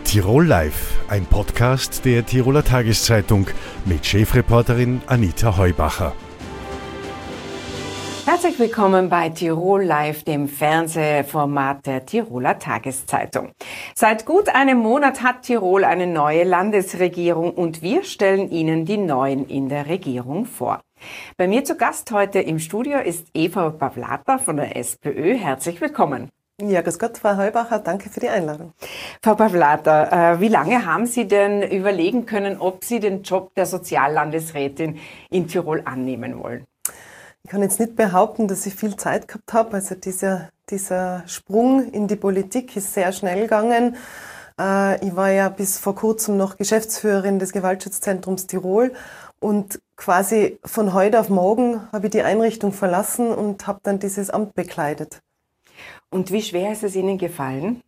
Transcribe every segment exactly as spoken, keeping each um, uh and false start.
Tirol Live, ein Podcast der Tiroler Tageszeitung mit Chefreporterin Anita Heubacher. Herzlich willkommen bei Tirol Live, dem Fernsehformat der Tiroler Tageszeitung. Seit gut einem Monat hat Tirol eine neue Landesregierung und wir stellen Ihnen die Neuen in der Regierung vor. Bei mir zu Gast heute im Studio ist Eva Pawlata von der SPÖ. Herzlich willkommen. Ja, grüß Gott, Frau Heubacher, danke für die Einladung. Frau Pawlata, äh, wie lange haben Sie denn überlegen können, ob Sie den Job der Soziallandesrätin in Tirol annehmen wollen? Ich kann jetzt nicht behaupten, dass ich viel Zeit gehabt habe. Also dieser, dieser Sprung in die Politik ist sehr schnell gegangen. Äh, ich war ja bis vor kurzem noch Geschäftsführerin des Gewaltschutzzentrums Tirol und quasi von heute auf morgen habe ich die Einrichtung verlassen und habe dann dieses Amt bekleidet. Und wie schwer ist es Ihnen gefallen?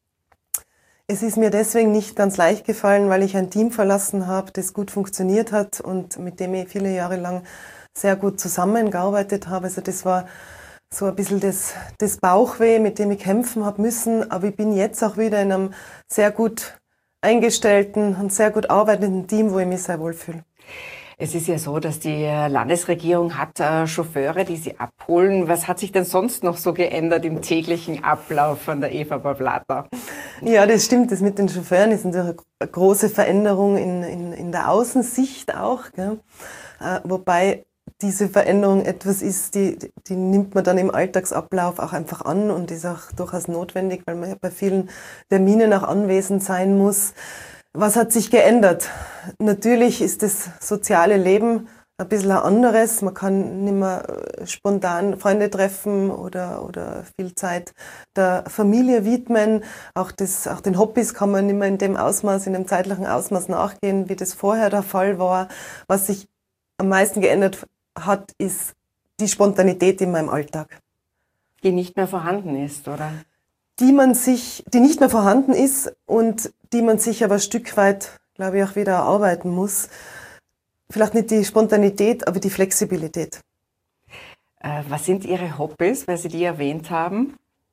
Es ist mir deswegen nicht ganz leicht gefallen, weil ich ein Team verlassen habe, das gut funktioniert hat und mit dem ich viele Jahre lang sehr gut zusammengearbeitet habe. Also das war so ein bisschen das, das Bauchweh, mit dem ich kämpfen habe müssen. Aber ich bin jetzt auch wieder in einem sehr gut eingestellten und sehr gut arbeitenden Team, wo ich mich sehr wohl fühle. Es ist ja so, dass die Landesregierung hat äh, Chauffeure, die sie abholen. Was hat sich denn sonst noch so geändert im täglichen Ablauf von der Eva Pawlata? Ja, das stimmt. Das mit den Chauffeuren ist natürlich eine große Veränderung in, in, in der Außensicht auch. Gell? Äh, wobei diese Veränderung etwas ist, die, die nimmt man dann im Alltagsablauf auch einfach an und ist auch durchaus notwendig, weil man ja bei vielen Terminen auch anwesend sein muss. Was hat sich geändert? Natürlich ist das soziale Leben ein bisschen ein anderes. Man kann nicht mehr spontan Freunde treffen oder, oder viel Zeit der Familie widmen. Auch, das, auch den Hobbys kann man nicht mehr in dem Ausmaß, in dem zeitlichen Ausmaß nachgehen, wie das vorher der Fall war. Was sich am meisten geändert hat, ist die Spontanität in meinem Alltag. Die nicht mehr vorhanden ist, oder? Die man sich, die nicht mehr vorhanden ist und die man sich aber ein Stück weit, glaube ich, auch wieder erarbeiten muss. Vielleicht nicht die Spontanität, aber die Flexibilität. Äh, was sind Ihre Hobbys, weil Sie die erwähnt haben?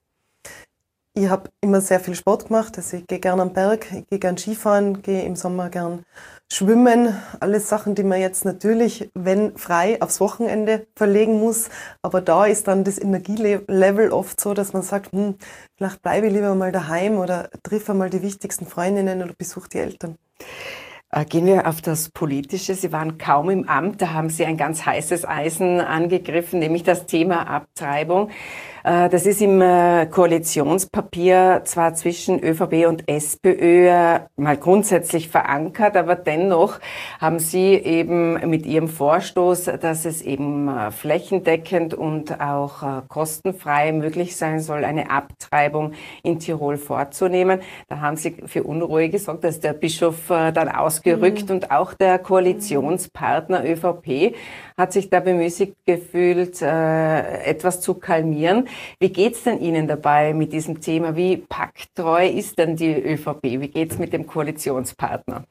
Ich habe immer sehr viel Sport gemacht. Also ich gehe gerne am Berg, ich gehe gerne Skifahren, gehe im Sommer gern schwimmen. Alles Sachen, die man jetzt natürlich, wenn frei, aufs Wochenende verlegen muss. Aber da ist dann das Energielevel oft so, dass man sagt, hm, vielleicht bleibe ich lieber mal daheim oder treffe mal die wichtigsten Freundinnen oder besuche die Eltern. Gehen wir auf das Politische. Sie waren kaum im Amt, da haben Sie ein ganz heißes Eisen angegriffen, nämlich das Thema Abtreibung. Das ist im Koalitionspapier zwar zwischen ÖVP und SPÖ mal grundsätzlich verankert, aber dennoch haben Sie eben mit Ihrem Vorstoß, dass es eben flächendeckend und auch kostenfrei möglich sein soll, eine Abtreibung in Tirol vorzunehmen. Da haben Sie für Unruhe gesorgt, dass der Bischof dann ausgerückt mhm. und auch der Koalitionspartner ÖVP hat sich da bemüßigt gefühlt, etwas zu kalmieren. Wie geht's denn Ihnen dabei mit diesem Thema? Wie pakttreu ist denn die ÖVP? Wie geht's mit dem Koalitionspartner?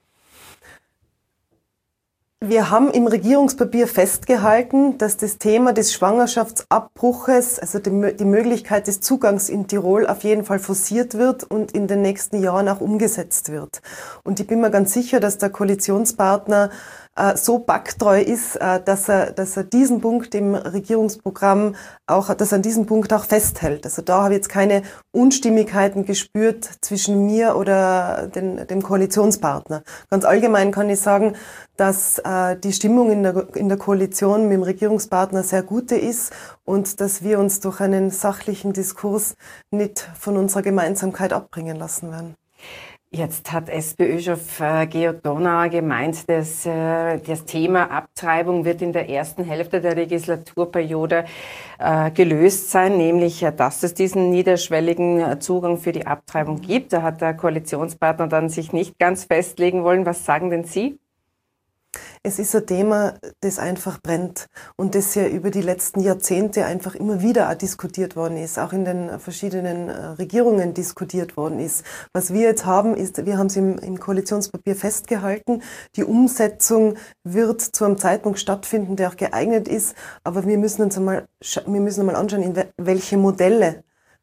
Wir haben im Regierungspapier festgehalten, dass das Thema des Schwangerschaftsabbruches, also die, die Möglichkeit des Zugangs in Tirol auf jeden Fall forciert wird und in den nächsten Jahren auch umgesetzt wird. Und ich bin mir ganz sicher, dass der Koalitionspartner äh, so pakttreu ist, äh, dass er, dass er diesen Punkt im Regierungsprogramm auch, dass er an diesem Punkt auch festhält. Also da habe ich jetzt keine Unstimmigkeiten gespürt zwischen mir oder den, dem Koalitionspartner. Ganz allgemein kann ich sagen, dass äh, die Stimmung in der, in der Koalition mit dem Regierungspartner sehr gute ist und dass wir uns durch einen sachlichen Diskurs nicht von unserer Gemeinsamkeit abbringen lassen werden. Jetzt hat SPÖ-Chef äh, Georg Donauer gemeint, dass äh, das Thema Abtreibung wird in der ersten Hälfte der Legislaturperiode äh, gelöst sein, nämlich, äh, dass es diesen niederschwelligen äh, Zugang für die Abtreibung gibt. Da hat der Koalitionspartner dann sich nicht ganz festlegen wollen. Was sagen denn Sie? Es ist ein Thema, das einfach brennt und das ja über die letzten Jahrzehnte einfach immer wieder auch diskutiert worden ist, auch in den verschiedenen Regierungen diskutiert worden ist. Was wir jetzt haben, ist, wir haben es im, im Koalitionspapier festgehalten, die Umsetzung wird zu einem Zeitpunkt stattfinden, der auch geeignet ist, aber wir müssen uns einmal, wir müssen einmal anschauen, in welche Modelle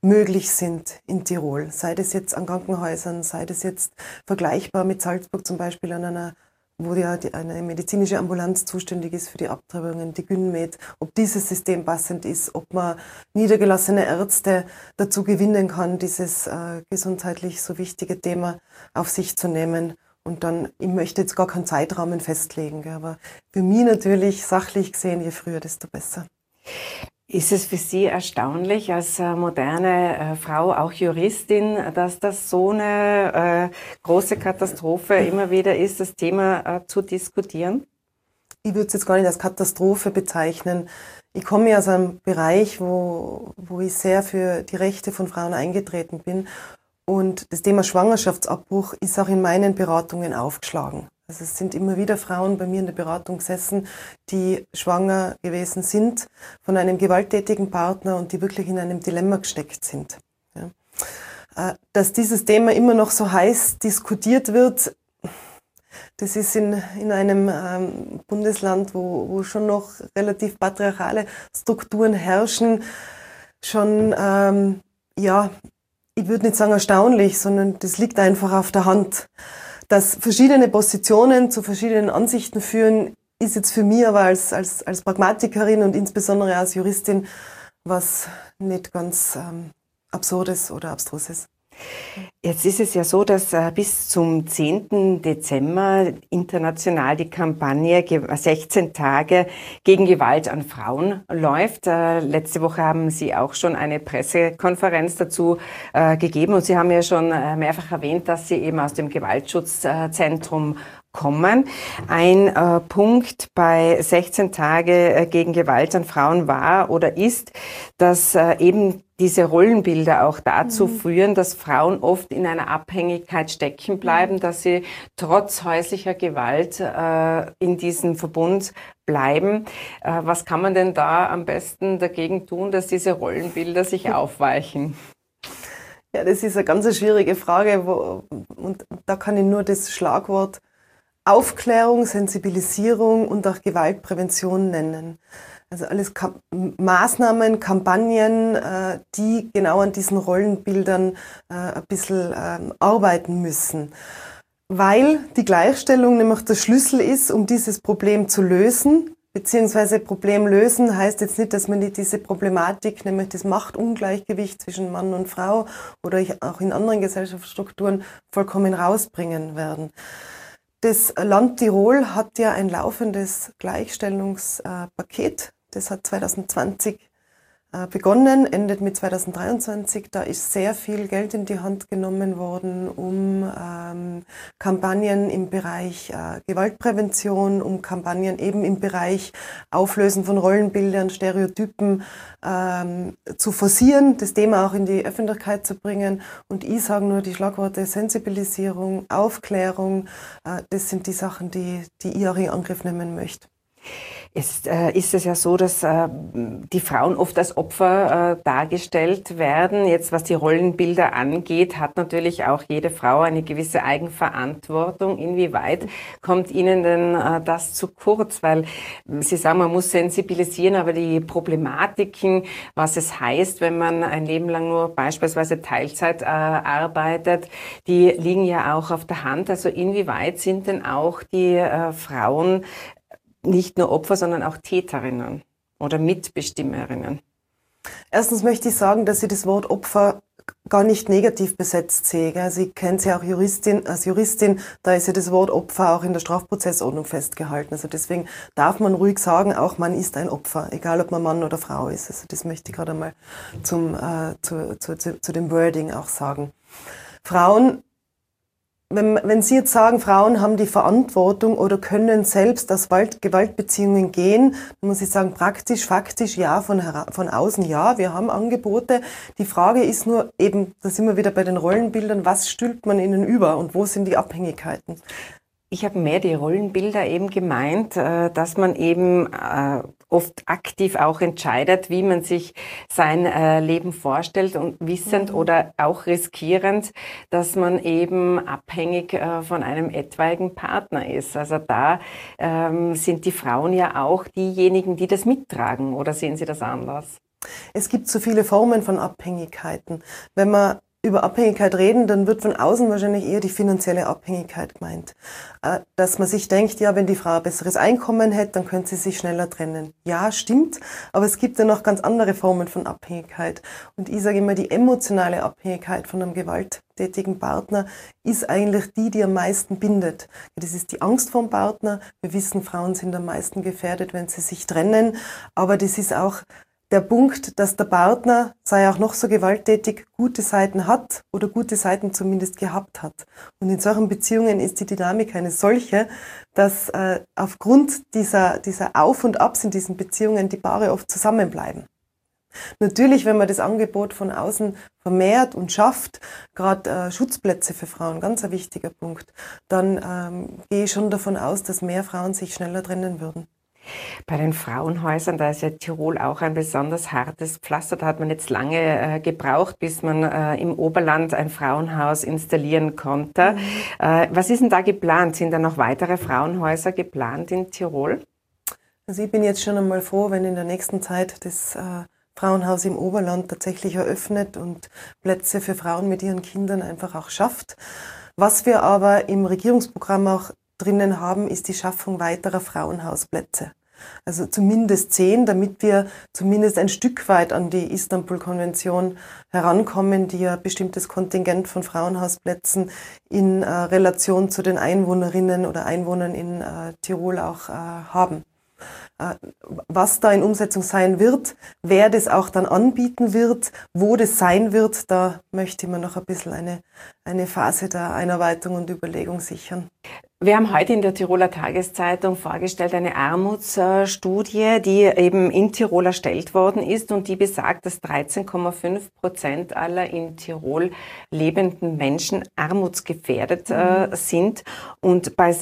möglich sind in Tirol. Sei das jetzt an Krankenhäusern, sei das jetzt vergleichbar mit Salzburg zum Beispiel an einer, wo ja die, eine medizinische Ambulanz zuständig ist für die Abtreibungen, die Gynmed, ob dieses System passend ist, ob man niedergelassene Ärzte dazu gewinnen kann, dieses äh, gesundheitlich so wichtige Thema auf sich zu nehmen. Und dann, ich möchte jetzt gar keinen Zeitrahmen festlegen, aber für mich natürlich sachlich gesehen, je früher, desto besser. Ist es für Sie erstaunlich als äh, moderne äh, Frau, auch Juristin, dass das so eine äh, große Katastrophe immer wieder ist, das Thema äh, zu diskutieren? Ich würde es jetzt gar nicht als Katastrophe bezeichnen. Ich komme ja aus einem Bereich, wo, wo ich sehr für die Rechte von Frauen eingetreten bin. Und das Thema Schwangerschaftsabbruch ist auch in meinen Beratungen aufgeschlagen. Also es sind immer wieder Frauen bei mir in der Beratung gesessen, die schwanger gewesen sind von einem gewalttätigen Partner und die wirklich in einem Dilemma gesteckt sind. Ja. Dass dieses Thema immer noch so heiß diskutiert wird, das ist in, in einem ähm, Bundesland, wo, wo schon noch relativ patriarchale Strukturen herrschen, schon, ähm, ja, ich würde nicht sagen erstaunlich, sondern das liegt einfach auf der Hand. Dass verschiedene Positionen zu verschiedenen Ansichten führen, ist jetzt für mich aber als, als, als Pragmatikerin und insbesondere als Juristin was nicht ganz ähm, Absurdes oder Abstruses. Jetzt ist es ja so, dass äh, bis zum zehnten Dezember international die Kampagne sechzehn Tage gegen Gewalt an Frauen läuft. Äh, letzte Woche haben Sie auch schon eine Pressekonferenz dazu äh, gegeben und Sie haben ja schon äh, mehrfach erwähnt, dass Sie eben aus dem Gewaltschutzzentrum kommen. Ein äh, Punkt bei sechzehn Tage äh, gegen Gewalt an Frauen war oder ist, dass äh, eben diese Rollenbilder auch dazu mhm. führen, dass Frauen oft in einer Abhängigkeit stecken bleiben, mhm. dass sie trotz häuslicher Gewalt äh, in diesem Verbund bleiben. Äh, was kann man denn da am besten dagegen tun, dass diese Rollenbilder sich mhm. aufweichen? Ja, das ist eine ganz schwierige Frage, wo, und da kann ich nur das Schlagwort Aufklärung, Sensibilisierung und auch Gewaltprävention nennen. Also alles Ka- Maßnahmen, Kampagnen, äh, die genau an diesen Rollenbildern äh, ein bisschen äh, arbeiten müssen. Weil die Gleichstellung nämlich der Schlüssel ist, um dieses Problem zu lösen. Beziehungsweise Problem lösen heißt jetzt nicht, dass man nicht diese Problematik, nämlich das Machtungleichgewicht zwischen Mann und Frau oder auch in anderen Gesellschaftsstrukturen vollkommen rausbringen werden. Das Land Tirol hat ja ein laufendes Gleichstellungspaket. Das hat zwanzig zwanzig begonnen, endet mit zwanzig dreiundzwanzig. Da ist sehr viel Geld in die Hand genommen worden, um ähm, Kampagnen im Bereich äh, Gewaltprävention, um Kampagnen eben im Bereich Auflösen von Rollenbildern, Stereotypen ähm, zu forcieren, das Thema auch in die Öffentlichkeit zu bringen. Und ich sage nur die Schlagworte Sensibilisierung, Aufklärung, äh, das sind die Sachen, die, die ich auch in Angriff nehmen möchte. Jetzt äh, ist es ja so, dass äh, die Frauen oft als Opfer äh, dargestellt werden. Jetzt, was die Rollenbilder angeht, hat natürlich auch jede Frau eine gewisse Eigenverantwortung. Inwieweit kommt Ihnen denn äh, das zu kurz? Weil Sie sagen, man muss sensibilisieren, aber die Problematiken, was es heißt, wenn man ein Leben lang nur beispielsweise Teilzeit äh, arbeitet, die liegen ja auch auf der Hand. Also inwieweit sind denn auch die äh, Frauen nicht nur Opfer, sondern auch Täterinnen oder Mitbestimmerinnen? Erstens möchte ich sagen, dass ich das Wort Opfer gar nicht negativ besetzt sehe. Also ich kenne sie auch Juristin, als Juristin, da ist ja das Wort Opfer auch in der Strafprozessordnung festgehalten. Also deswegen darf man ruhig sagen, auch man ist ein Opfer, egal ob man Mann oder Frau ist. Also das möchte ich gerade einmal zum, äh, zu, zu, zu, zu dem Wording auch sagen. Frauen Wenn, wenn Sie jetzt sagen, Frauen haben die Verantwortung oder können selbst aus Gewaltbeziehungen gehen, dann muss ich sagen, praktisch, faktisch ja, von, von außen ja, wir haben Angebote. Die Frage ist nur eben, da sind wir wieder bei den Rollenbildern, was stülpt man ihnen über und wo sind die Abhängigkeiten? Ich habe mehr die Rollenbilder eben gemeint, dass man eben oft aktiv auch entscheidet, wie man sich sein Leben vorstellt und wissend mhm. oder auch riskierend, dass man eben abhängig von einem etwaigen Partner ist. Also da ähm, sind die Frauen ja auch diejenigen, die das mittragen, oder sehen Sie das anders? Es gibt so viele Formen von Abhängigkeiten. Wenn wir über Abhängigkeit reden, dann wird von außen wahrscheinlich eher die finanzielle Abhängigkeit gemeint. Dass man sich denkt, ja, wenn die Frau ein besseres Einkommen hätte, dann könnte sie sich schneller trennen. Ja, stimmt, aber es gibt ja noch ganz andere Formen von Abhängigkeit. Und ich sage immer, die emotionale Abhängigkeit von einem gewalttätigen Partner ist eigentlich die, die am meisten bindet. Das ist die Angst vom Partner. Wir wissen, Frauen sind am meisten gefährdet, wenn sie sich trennen, aber das ist auch der Punkt, dass der Partner, sei auch noch so gewalttätig, gute Seiten hat oder gute Seiten zumindest gehabt hat. Und in solchen Beziehungen ist die Dynamik eine solche, dass äh, aufgrund dieser, dieser Auf und Abs in diesen Beziehungen die Paare oft zusammenbleiben. Natürlich, wenn man das Angebot von außen vermehrt und schafft, gerade äh, Schutzplätze für Frauen, ganz ein wichtiger Punkt, dann ähm, gehe ich schon davon aus, dass mehr Frauen sich schneller trennen würden. Bei den Frauenhäusern, da ist ja Tirol auch ein besonders hartes Pflaster. Da hat man jetzt lange äh, gebraucht, bis man äh, im Oberland ein Frauenhaus installieren konnte. Mhm. Äh, was ist denn da geplant? Sind da noch weitere Frauenhäuser geplant in Tirol? Also ich bin jetzt schon einmal froh, wenn in der nächsten Zeit das äh, Frauenhaus im Oberland tatsächlich eröffnet und Plätze für Frauen mit ihren Kindern einfach auch schafft. Was wir aber im Regierungsprogramm auch drinnen haben, ist die Schaffung weiterer Frauenhausplätze. Also zumindest zehn, damit wir zumindest ein Stück weit an die Istanbul-Konvention herankommen, die ja ein bestimmtes Kontingent von Frauenhausplätzen in äh, Relation zu den Einwohnerinnen oder Einwohnern in äh, Tirol auch äh, haben. Äh, was da in Umsetzung sein wird, wer das auch dann anbieten wird, wo das sein wird, da möchte ich mir noch ein bisschen eine, eine Phase der Einarbeitung und Überlegung sichern. Wir haben heute in der Tiroler Tageszeitung vorgestellt eine Armutsstudie, die eben in Tirol erstellt worden ist und die besagt, dass dreizehn Komma fünf Prozent aller in Tirol lebenden Menschen armutsgefährdet äh, sind und bei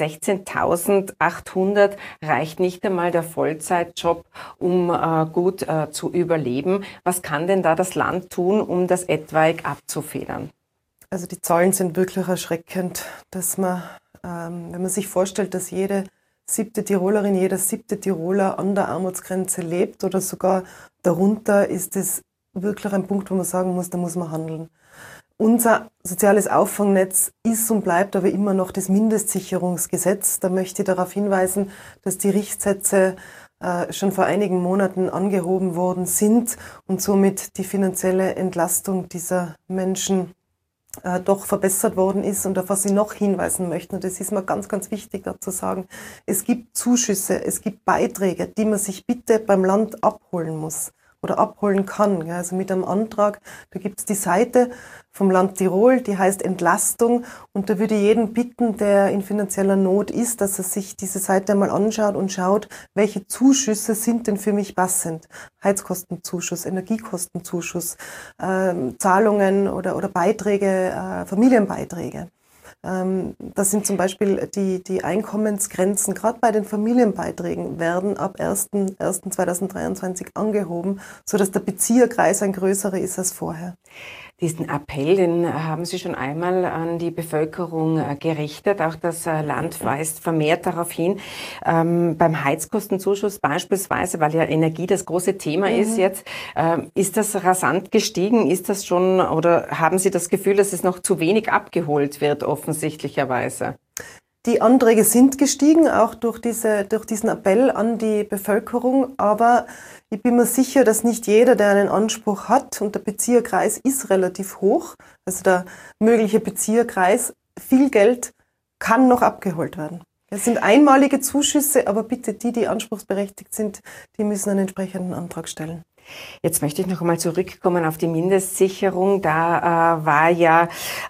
sechzehntausendachthundert reicht nicht einmal der Vollzeitjob, um äh, gut äh, zu überleben. Was kann denn da das Land tun, um das etwaig abzufedern? Also die Zahlen sind wirklich erschreckend, dass man Ähm, wenn man sich vorstellt, dass jede siebte Tirolerin, jeder siebte Tiroler an der Armutsgrenze lebt oder sogar darunter, ist es wirklich ein Punkt, wo man sagen muss, da muss man handeln. Unser soziales Auffangnetz ist und bleibt aber immer noch das Mindestsicherungsgesetz. Da möchte ich darauf hinweisen, dass die Richtsätze äh, schon vor einigen Monaten angehoben worden sind und somit die finanzielle Entlastung dieser Menschen Äh, doch verbessert worden ist und auf was ich noch hinweisen möchte, und das ist mir ganz, ganz wichtig dazu sagen, es gibt Zuschüsse, es gibt Beiträge, die man sich bitte beim Land abholen muss oder abholen kann. Ja, also mit einem Antrag, da gibt es die Seite vom Land Tirol, die heißt Entlastung, und da würde ich jeden bitten, der in finanzieller Not ist, dass er sich diese Seite einmal anschaut und schaut, welche Zuschüsse sind denn für mich passend. Heizkostenzuschuss, Energiekostenzuschuss, äh, Zahlungen oder, oder Beiträge, äh, Familienbeiträge. Ähm, das sind zum Beispiel die, die Einkommensgrenzen, gerade bei den Familienbeiträgen, werden ab erster erster zweitausenddreiundzwanzig angehoben, sodass der Bezieherkreis ein größerer ist als vorher. Diesen Appell, den haben Sie schon einmal an die Bevölkerung gerichtet. Auch das Land weist vermehrt darauf hin. Ähm, beim Heizkostenzuschuss beispielsweise, weil ja Energie das große Thema mhm. ist jetzt, äh, ist das rasant gestiegen? Ist das schon, oder haben Sie das Gefühl, dass es noch zu wenig abgeholt wird, offensichtlicherweise? Die Anträge sind gestiegen, auch durch, diese, durch diesen Appell an die Bevölkerung, aber ich bin mir sicher, dass nicht jeder, der einen Anspruch hat, und der Bezieherkreis ist relativ hoch, also der mögliche Bezieherkreis, viel Geld kann noch abgeholt werden. Es sind einmalige Zuschüsse, aber bitte die, die anspruchsberechtigt sind, die müssen einen entsprechenden Antrag stellen. Jetzt möchte ich noch einmal zurückkommen auf die Mindestsicherung. Da äh, war ja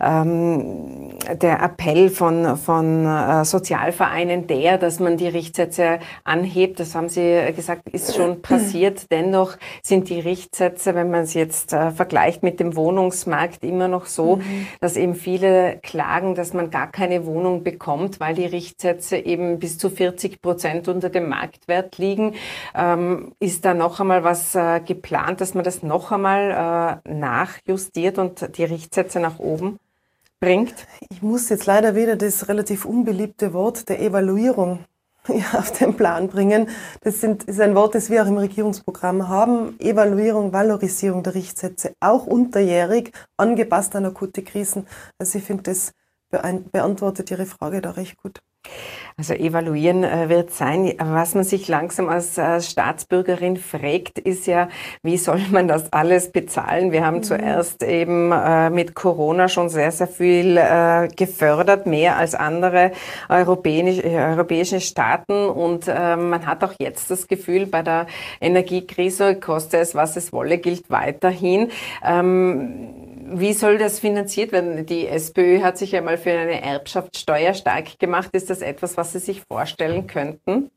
ähm, der Appell von, von äh, Sozialvereinen der, dass man die Richtsätze anhebt. Das haben Sie gesagt, ist schon passiert. Dennoch sind die Richtsätze, wenn man es jetzt äh, vergleicht mit dem Wohnungsmarkt, immer noch so, mhm. dass eben viele klagen, dass man gar keine Wohnung bekommt, weil die Richtsätze eben bis zu vierzig Prozent unter dem Marktwert liegen. Ähm, ist da noch einmal was äh, geplant, dass man das noch einmal äh, nachjustiert und die Richtsätze nach oben bringt? Ich muss jetzt leider wieder das relativ unbeliebte Wort der Evaluierung ja, auf den Plan bringen. Das sind, ist ein Wort, das wir auch im Regierungsprogramm haben. Evaluierung, Valorisierung der Richtsätze, auch unterjährig, angepasst an akute Krisen. Also ich finde, das beantwortet Ihre Frage da recht gut. Also evaluieren äh, wird sein. Was man sich langsam als äh, Staatsbürgerin fragt, ist ja, wie soll man das alles bezahlen? Wir haben mhm. zuerst eben äh, mit Corona schon sehr, sehr viel äh, gefördert, mehr als andere europäisch, äh, europäische Staaten. Und äh, man hat auch jetzt das Gefühl, bei der Energiekrise, koste es, was es wolle, gilt weiterhin. Ähm, Wie soll das finanziert werden? Die SPÖ hat sich ja mal für eine Erbschaftssteuer stark gemacht. Ist das etwas, was Sie sich vorstellen könnten?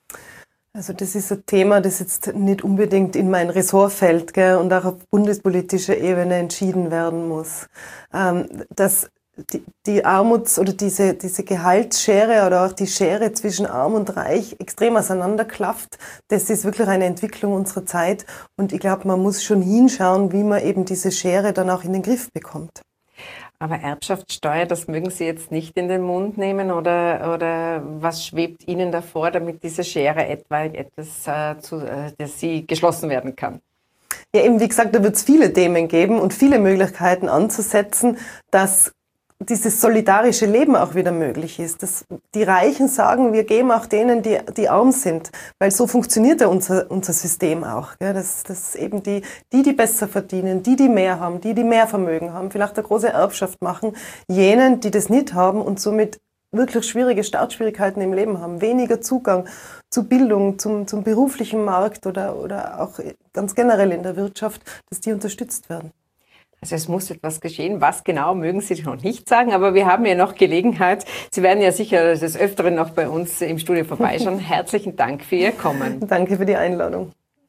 Also das ist ein Thema, das jetzt nicht unbedingt in mein Ressort fällt, gell, und auch auf bundespolitischer Ebene entschieden werden muss. Ähm, dass die, die Armuts- oder diese, diese Gehaltsschere oder auch die Schere zwischen Arm und Reich extrem auseinanderklafft, das ist wirklich eine Entwicklung unserer Zeit. Und ich glaube, man muss schon hinschauen, wie man eben diese Schere dann auch in den Griff bekommt. Aber Erbschaftssteuer, das mögen Sie jetzt nicht in den Mund nehmen, oder, oder was schwebt Ihnen davor, damit diese Schere etwa etwas, äh, zu, äh, dass sie geschlossen werden kann? Ja, eben wie gesagt, da wird es viele Themen geben und viele Möglichkeiten anzusetzen, dass dieses solidarische Leben auch wieder möglich ist. Dass die Reichen sagen, wir geben auch denen, die, die arm sind, weil so funktioniert ja unser, unser System auch. Gell? Dass, dass eben die, die, die besser verdienen, die, die mehr haben, die, die mehr Vermögen haben, vielleicht eine große Erbschaft machen, jenen, die das nicht haben und somit wirklich schwierige Startschwierigkeiten im Leben haben, weniger Zugang zu Bildung, zum, zum beruflichen Markt oder, oder auch ganz generell in der Wirtschaft, dass die unterstützt werden. Also es muss etwas geschehen. Was genau, mögen Sie noch nicht sagen, aber wir haben ja noch Gelegenheit. Sie werden ja sicher des Öfteren noch bei uns im Studio vorbeischauen. Herzlichen Dank für Ihr Kommen. Danke für die Einladung.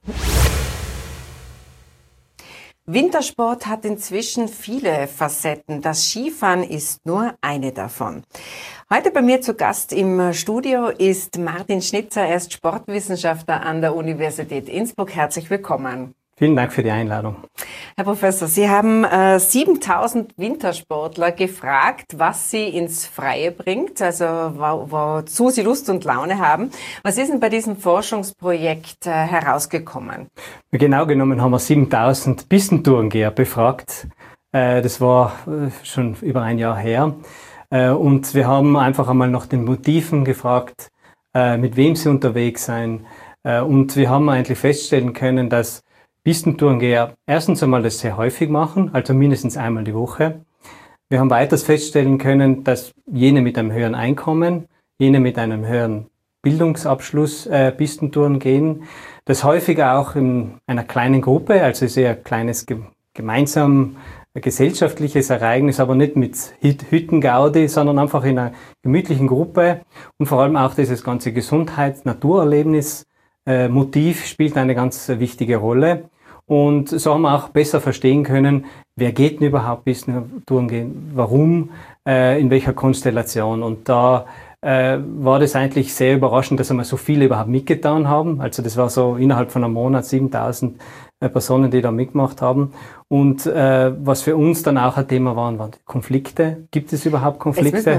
Wintersport hat inzwischen viele Facetten. Das Skifahren ist nur eine davon. Heute bei mir zu Gast im Studio ist Martin Schnitzer. Er ist Sportwissenschaftler an der Universität Innsbruck. Herzlich willkommen. Vielen Dank für die Einladung. Herr Professor, Sie haben äh, siebentausend Wintersportler gefragt, was sie ins Freie bringt, also wo, wozu sie Lust und Laune haben. Was ist denn bei diesem Forschungsprojekt äh, herausgekommen? Genau genommen haben wir siebentausend Pistentourengeher befragt. Äh, das war äh, schon über ein Jahr her. Äh, und wir haben einfach einmal nach den Motiven gefragt, äh, mit wem sie unterwegs seien. Äh, und wir haben eigentlich feststellen können, dass Pistentourengeher erstens einmal das sehr häufig machen, also mindestens einmal die Woche. Wir haben weiters feststellen können, dass jene mit einem höheren Einkommen, jene mit einem höheren Bildungsabschluss äh, Pistentouren gehen, das häufiger auch in einer kleinen Gruppe, also sehr kleines ge- gemeinsam äh, gesellschaftliches Ereignis, aber nicht mit Hüt- Hüttengaudi, sondern einfach in einer gemütlichen Gruppe, und vor allem auch dieses ganze Gesundheits-Naturerlebnis äh, Motiv spielt eine ganz äh, wichtige Rolle. Und so haben wir auch besser verstehen können, wer geht denn überhaupt Pistentouren gehen, warum, äh, in welcher Konstellation. Und da äh, war das eigentlich sehr überraschend, dass einmal so viele überhaupt mitgetan haben. Also das war so innerhalb von einem Monat siebentausend äh, Personen, die da mitgemacht haben. Und äh, was für uns dann auch ein Thema waren, waren Konflikte. Gibt es überhaupt Konflikte?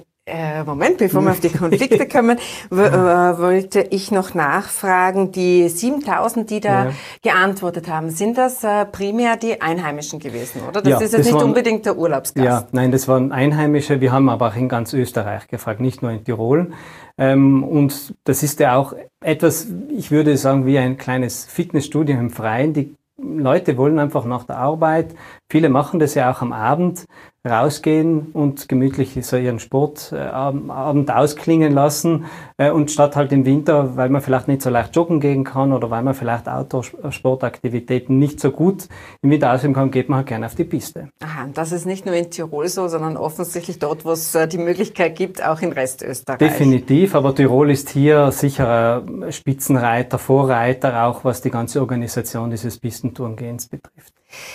Äh, Moment, bevor wir auf die Konflikte kommen, w- äh, wollte ich noch nachfragen, die siebentausend, die da ja. geantwortet haben, sind das äh, primär die Einheimischen gewesen, oder? Das ja, ist jetzt das nicht waren, unbedingt der Urlaubsgast. Ja, nein, das waren Einheimische. Wir haben aber auch in ganz Österreich gefragt, nicht nur in Tirol. Ähm, und das ist ja auch etwas, ich würde sagen, wie ein kleines Fitnessstudio im Freien. Die Leute wollen einfach nach der Arbeit, viele machen das ja auch am Abend, rausgehen und gemütlich so ihren Sport äh, Abend ausklingen lassen, äh, und statt halt im Winter, weil man vielleicht nicht so leicht joggen gehen kann oder weil man vielleicht Outdoor-Sportaktivitäten nicht so gut im Winter ausüben kann, geht man halt gerne auf die Piste. Aha, das ist nicht nur in Tirol so, sondern offensichtlich dort, wo es äh, die Möglichkeit gibt, auch in Restösterreich. Definitiv, aber Tirol ist hier sicher ein Spitzenreiter, Vorreiter, auch was die ganze Organisation dieses Pistentourengehens betrifft.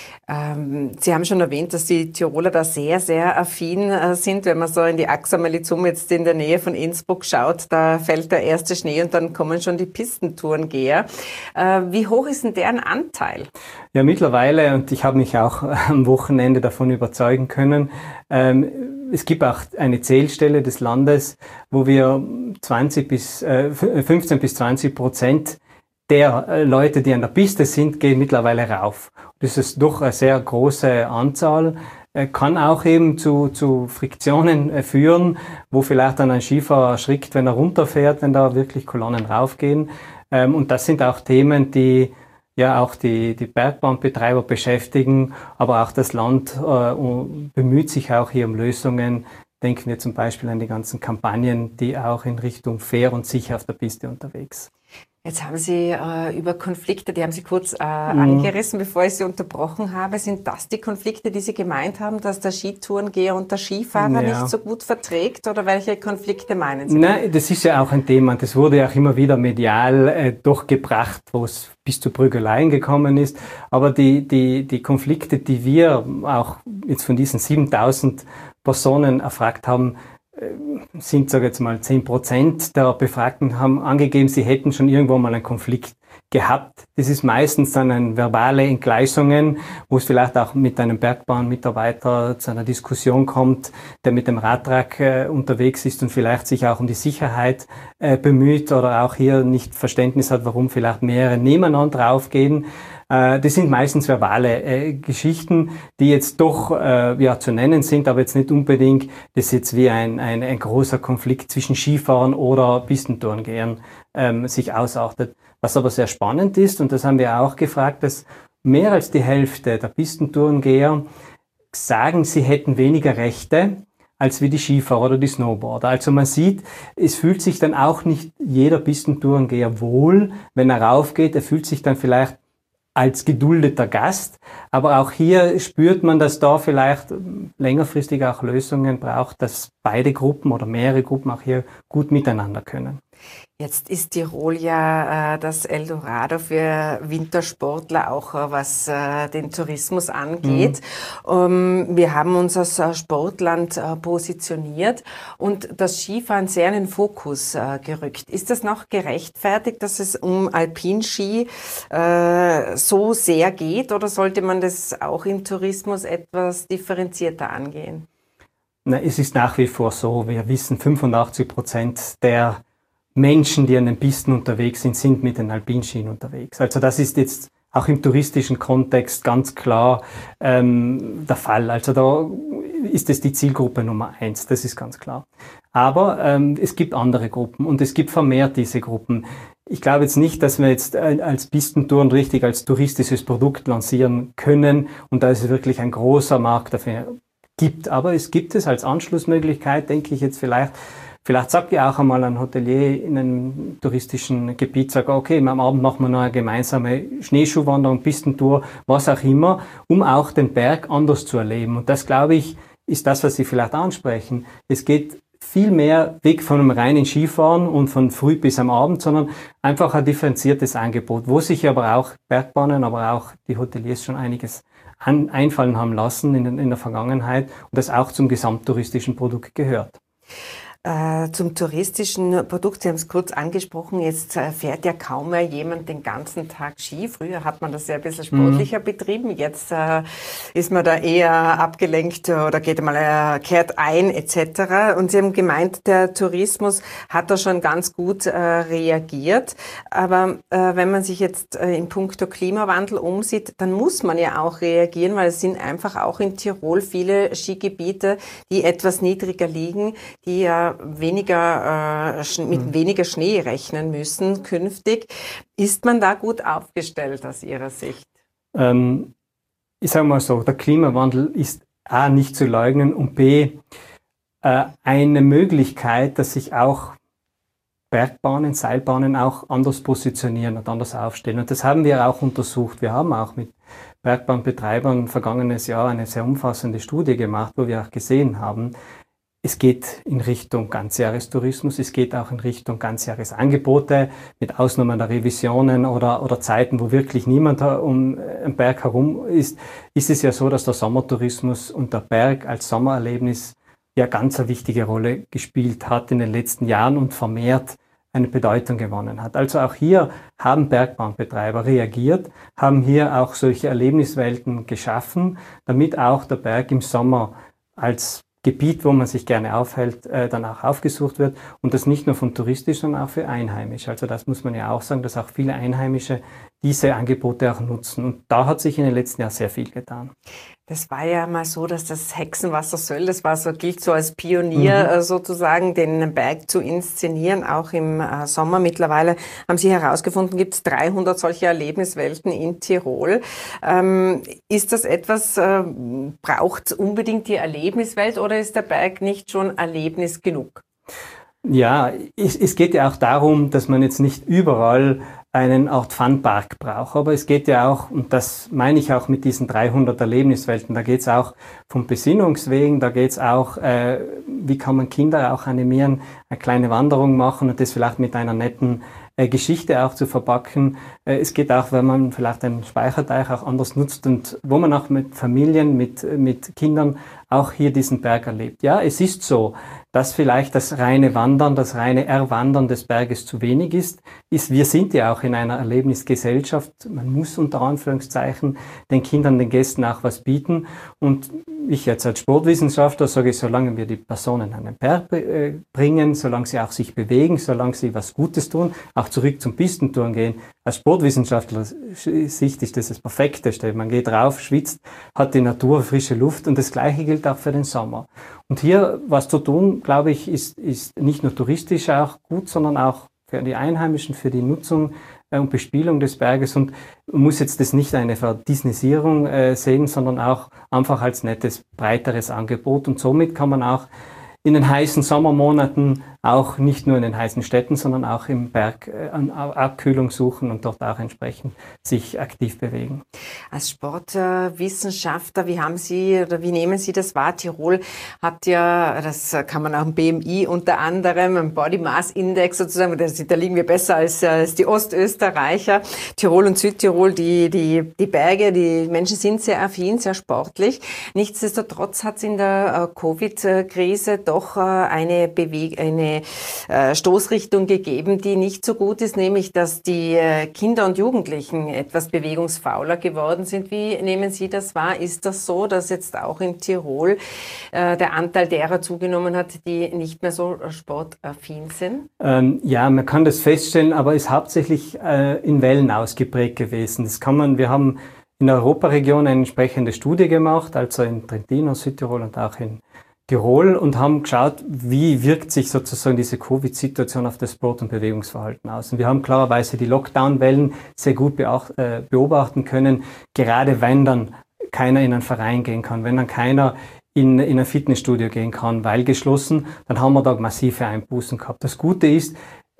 Ähm, Sie haben schon erwähnt, dass die Tiroler da sehr, sehr affin äh, sind. Wenn man so in die Axamerlizum jetzt in der Nähe von Innsbruck schaut, da fällt der erste Schnee und dann kommen schon die Pistentourengeher. Äh, wie hoch ist denn deren Anteil? Ja, mittlerweile, und ich habe mich auch am Wochenende davon überzeugen können, ähm, es gibt auch eine Zählstelle des Landes, wo wir zwanzig bis, äh, fünfzehn bis zwanzig Prozent der äh, Leute, die an der Piste sind, gehen mittlerweile rauf. Das ist doch eine sehr große Anzahl, äh, kann auch eben zu, zu Friktionen äh, führen, wo vielleicht dann ein Skifahrer erschrickt, wenn er runterfährt, wenn da wirklich Kolonnen raufgehen. Ähm, und das sind auch Themen, die ja auch die, die Bergbahnbetreiber beschäftigen, aber auch das Land äh, bemüht sich auch hier um Lösungen. Denken wir zum Beispiel an die ganzen Kampagnen, die auch in Richtung fair und sicher auf der Piste unterwegs. Jetzt haben Sie äh, über Konflikte, die haben Sie kurz äh, mhm. angerissen, bevor ich Sie unterbrochen habe. Sind das die Konflikte, die Sie gemeint haben, dass der Skitourengeher und der Skifahrer ja. nicht so gut verträgt? Oder welche Konflikte meinen Sie? Nein, das ist ja auch ein Thema. Das wurde ja auch immer wieder medial äh, durchgebracht, wo es bis zu Prügeleien gekommen ist. Aber die, die, die Konflikte, die wir auch jetzt von diesen siebentausend Personen erfragt haben, sind, sage ich jetzt mal, zehn Prozent der Befragten haben angegeben, sie hätten schon irgendwo mal einen Konflikt gehabt. Das ist meistens dann ein verbale Entgleisungen, wo es vielleicht auch mit einem Bergbahnmitarbeiter zu einer Diskussion kommt, der mit dem Radtrag äh, unterwegs ist und vielleicht sich auch um die Sicherheit äh, bemüht oder auch hier nicht Verständnis hat, warum vielleicht mehrere nebeneinander draufgehen. Äh, das sind meistens verbale äh, Geschichten, die jetzt doch äh, ja zu nennen sind, aber jetzt nicht unbedingt, das jetzt wie ein, ein, ein großer Konflikt zwischen Skifahrern oder Pistentourengehern ähm, sich ausartet. Was aber sehr spannend ist, und das haben wir auch gefragt, dass mehr als die Hälfte der Pistentourengeher sagen, sie hätten weniger Rechte als wie die Skifahrer oder die Snowboarder. Also man sieht, es fühlt sich dann auch nicht jeder Pistentourengeher wohl, wenn er raufgeht. Er fühlt sich dann vielleicht als geduldeter Gast, aber auch hier spürt man, dass da vielleicht längerfristig auch Lösungen braucht, dass beide Gruppen oder mehrere Gruppen auch hier gut miteinander können. Jetzt ist Tirol ja äh, das Eldorado für Wintersportler, auch äh, was äh, den Tourismus angeht. Mhm. Um, wir haben uns als äh, Sportland äh, positioniert und das Skifahren sehr in den Fokus äh, gerückt. Ist das noch gerechtfertigt, dass es um Alpinski äh, so sehr geht, oder sollte man das auch im Tourismus etwas differenzierter angehen? Na, es ist nach wie vor so, wir wissen, fünfundachtzig Prozent der Menschen, die an den Pisten unterwegs sind, sind mit den Alpinskien unterwegs. Also das ist jetzt auch im touristischen Kontext ganz klar ähm, der Fall. Also da ist es die Zielgruppe Nummer eins, das ist ganz klar. Aber ähm, es gibt andere Gruppen und es gibt vermehrt diese Gruppen. Ich glaube jetzt nicht, dass wir jetzt als Pistentouren richtig als touristisches Produkt lancieren können und da ist wirklich ein großer Markt dafür gibt. Aber es gibt es als Anschlussmöglichkeit, denke ich jetzt vielleicht. Vielleicht sagt ja auch einmal ein Hotelier in einem touristischen Gebiet, sagt, okay, am Abend machen wir noch eine gemeinsame Schneeschuhwanderung, Pistentour, was auch immer, um auch den Berg anders zu erleben. Und das, glaube ich, ist das, was Sie vielleicht ansprechen. Es geht viel mehr weg von einem reinen Skifahren und von früh bis am Abend, sondern einfach ein differenziertes Angebot, wo sich aber auch Bergbahnen, aber auch die Hoteliers schon einiges an, einfallen haben lassen in, in der Vergangenheit und das auch zum gesamttouristischen Produkt gehört. Äh, zum touristischen Produkt, Sie haben es kurz angesprochen, jetzt äh, fährt ja kaum mehr jemand den ganzen Tag Ski. Früher hat man das ja ein bisschen sportlicher mhm. betrieben, jetzt äh, ist man da eher abgelenkt oder geht mal, äh, kehrt ein et cetera. Und Sie haben gemeint, der Tourismus hat da schon ganz gut äh, reagiert. Aber äh, wenn man sich jetzt äh, in puncto Klimawandel umsieht, dann muss man ja auch reagieren, weil es sind einfach auch in Tirol viele Skigebiete, die etwas niedriger liegen, die ja weniger, äh, mit weniger Schnee rechnen müssen künftig. Ist man da gut aufgestellt aus Ihrer Sicht? Ähm, ich sage mal so, der Klimawandel ist A, nicht zu leugnen und B, äh, eine Möglichkeit, dass sich auch Bergbahnen, Seilbahnen auch anders positionieren und anders aufstellen. Und das haben wir auch untersucht. Wir haben auch mit Bergbahnbetreibern vergangenes Jahr eine sehr umfassende Studie gemacht, wo wir auch gesehen haben, es geht in Richtung Ganzjahrestourismus, es geht auch in Richtung Ganzjahresangebote, mit Ausnahme der Revisionen oder, oder Zeiten, wo wirklich niemand um den Berg herum ist, ist es ja so, dass der Sommertourismus und der Berg als Sommererlebnis ja ganz eine wichtige Rolle gespielt hat in den letzten Jahren und vermehrt eine Bedeutung gewonnen hat. Also auch hier haben Bergbahnbetreiber reagiert, haben hier auch solche Erlebniswelten geschaffen, damit auch der Berg im Sommer als Gebiet, wo man sich gerne aufhält, äh, dann auch aufgesucht wird. Und das nicht nur von touristisch, sondern auch für Einheimische. Also das muss man ja auch sagen, dass auch viele Einheimische diese Angebote auch nutzen. Und da hat sich in den letzten Jahren sehr viel getan. Das war ja mal so, dass das Hexenwasser Söll, das war so, gilt so als Pionier mhm. sozusagen, den Berg zu inszenieren, auch im äh, Sommer. Mittlerweile haben Sie herausgefunden, gibt es dreihundert solche Erlebniswelten in Tirol. Ähm, ist das etwas, äh, braucht unbedingt die Erlebniswelt oder ist der Berg nicht schon Erlebnis genug? Ja, es, es geht ja auch darum, dass man jetzt nicht überall einen Art Funpark braucht. Aber es geht ja auch, und das meine ich auch mit diesen dreihundert Erlebniswelten, da geht es auch vom Besinnungswegen, da geht es auch, äh, wie kann man Kinder auch animieren, eine kleine Wanderung machen und das vielleicht mit einer netten äh, Geschichte auch zu verpacken. Äh, es geht auch, wenn man vielleicht einen Speicherteich auch anders nutzt und wo man auch mit Familien, mit, mit Kindern auch hier diesen Berg erlebt. Ja, es ist so, dass vielleicht das reine Wandern, das reine Erwandern des Berges zu wenig ist, ist, wir sind ja auch in einer Erlebnisgesellschaft. Man muss unter Anführungszeichen den Kindern, den Gästen auch was bieten. Und ich jetzt als Sportwissenschaftler sage, solange wir die Personen an den Berg bringen, solange sie auch sich bewegen, solange sie was Gutes tun, auch zurück zum Pistentouren gehen. Als Sportwissenschaftler Sicht ist das das Perfekteste. Man geht rauf, schwitzt, hat die Natur, frische Luft und das Gleiche gilt auch für den Sommer. Und hier was zu tun, glaube ich, ist, ist nicht nur touristisch auch gut, sondern auch für die Einheimischen, für die Nutzung äh, und Bespielung des Berges. Und man muss jetzt das nicht eine Verdisnisierung äh, sehen, sondern auch einfach als nettes, breiteres Angebot. Und somit kann man auch in den heißen Sommermonaten auch nicht nur in den heißen Städten, sondern auch im Berg äh, an Abkühlung suchen und dort auch entsprechend sich aktiv bewegen. Als Sportwissenschaftler, äh, wie haben Sie oder wie nehmen Sie das wahr? Tirol hat ja, das kann man auch im B M I unter anderem, im Body Mass Index sozusagen, da, da liegen wir besser als, als die Ostösterreicher. Tirol und Südtirol, die, die, die Berge, die Menschen sind sehr affin, sehr sportlich. Nichtsdestotrotz hat es in der äh, Covid-Krise doch äh, eine Bewegung, eine Stoßrichtung gegeben, die nicht so gut ist, nämlich, dass die Kinder und Jugendlichen etwas bewegungsfauler geworden sind. Wie nehmen Sie das wahr? Ist das so, dass jetzt auch in Tirol äh, der Anteil derer zugenommen hat, die nicht mehr so sportaffin sind? Ähm, ja, man kann das feststellen, aber ist hauptsächlich äh, in Wellen ausgeprägt gewesen. Das kann man, wir haben in der Europaregion eine entsprechende Studie gemacht, also in Trentino, Südtirol und auch in Tirol und haben geschaut, wie wirkt sich sozusagen diese Covid-Situation auf das Sport- und Bewegungsverhalten aus. Und wir haben klarerweise die Lockdown-Wellen sehr gut beobachten können, gerade wenn dann keiner in einen Verein gehen kann, wenn dann keiner in, in ein Fitnessstudio gehen kann, weil geschlossen, dann haben wir da massive Einbußen gehabt. Das Gute ist,